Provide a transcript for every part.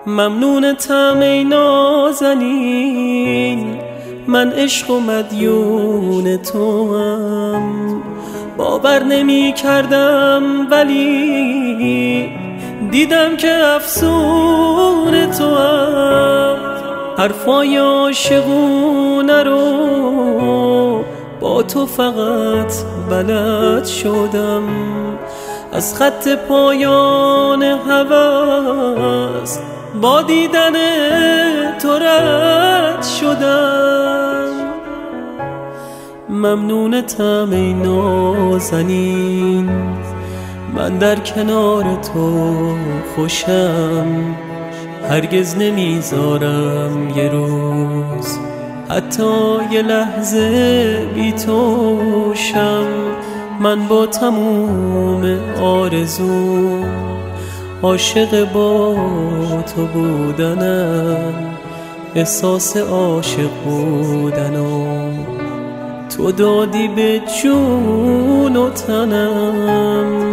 ممنونتم ای نازنین، من عشق و مدیون توام. باور نمی کردم ولی دیدم که افسون توام. حرفای عاشقونه رو با تو فقط بلد شدم، از خط پایان هوس با دیدن تو رد شدم. ممنونتم ای نازنین، من در کنار تو خوشم. هرگز نمیذارم یه روز حتی یه لحظه بی تو شم. من با تموم آرزو عاشق با تو بودنم، احساس عاشق بودنم تو دادی به جون و تنم.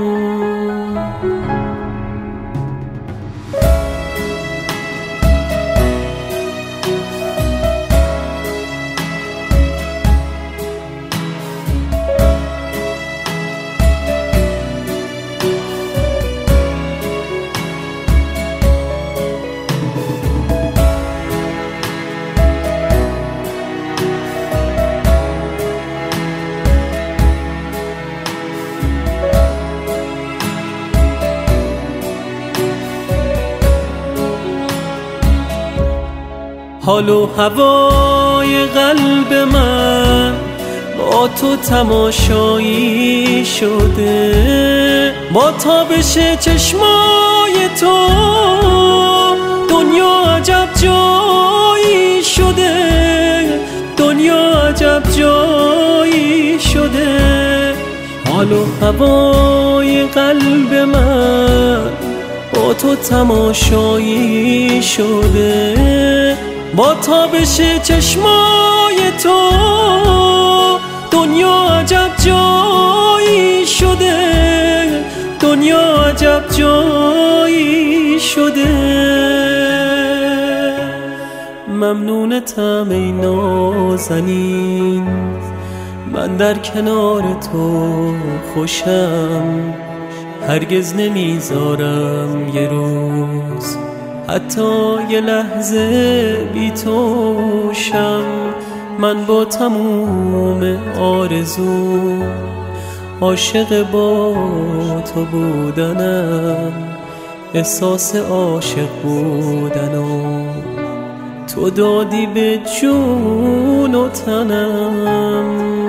حال و هوای قلب من با تو تماشایی شده، با تابش چشمای تو دنیا عجب جایی شده، دنیا عجب جایی شده. حال و هوای قلب من با تو تماشایی شده، با تابش چشمای تو دنیا عجب جایی شده، دنیا عجب جایی شده. ممنونتم ای نازنین، من در کنار تو خوشم. هرگز نمیذارم یه روز حتی یه لحظه بی تو شم. من با تموم آرزو عاشق با تو بودنم، احساس عاشق بودنم تو دادی به جون و تنم.